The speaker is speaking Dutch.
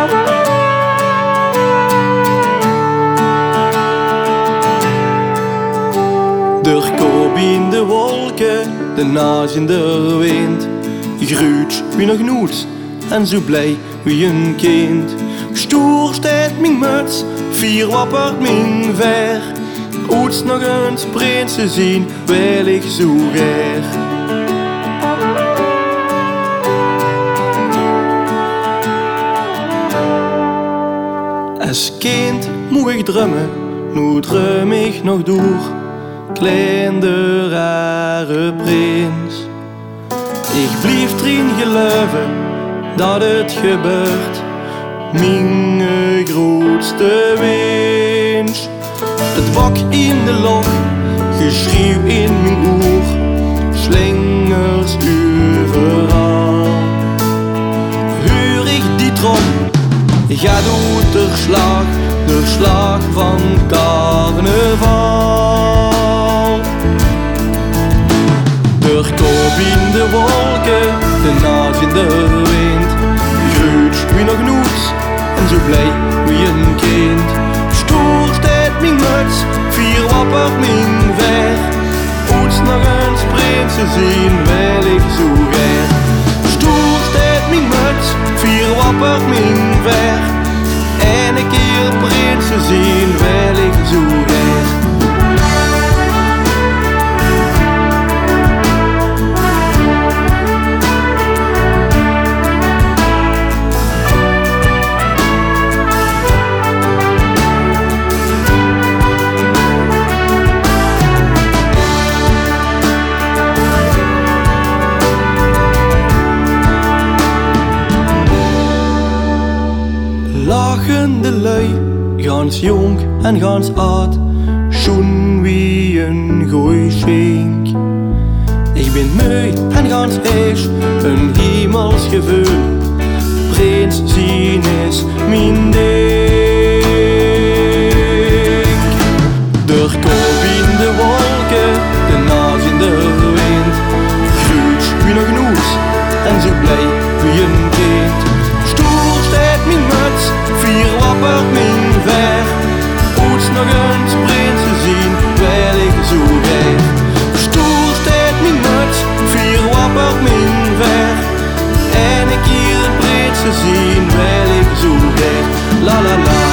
Er kop in de wolken, de naast in de wind. Gruut wie nog nooit en zo blij wie een kind. Stoer staat mijn muts, vier wappert mijn ver. Oets nog eens prinsen zien, wil ik zo graag. Als kind mocht ik drummen, nu drum ik nog door. Kleine rare prins. Ik blijf erin geloven dat het gebeurt. Mijn grootste wens. Het wak in de lach, geschreeuw in mijn oor. Slingers overal. Hoor ik die trom, gaat uit de slag van carnaval. Er kop in de wolken, de naast in de wind. Gruut wie nog nooit en zo blij wie een kind. Stoer staat mijn muts, vier wappert mijn ver. Oets nog eens prinsen zien, wil ik zo graag. Stoer staat mijn muts, vier wappert mijn ver. En een keer prinsen zien, wil ik zo graag. Lachende lui, gans jong en gans oud, schoen wie een goeie schwenk. Ik ben mooi en gans ijs, een hemels gevoel, prins zien is mijn ding. Er kop in de wolken, de naast in de wind. Gruut wie nog nooit en zo blij wie een kind. Stoer staat mijn muts, vier wappert mijn ver. Oets nog eens prinsen zien, wil ik zo graag. Stoer staat mijn muts, vier wappert mijn ver. En een keer prinsen zien, wil ik zo graag. La la la.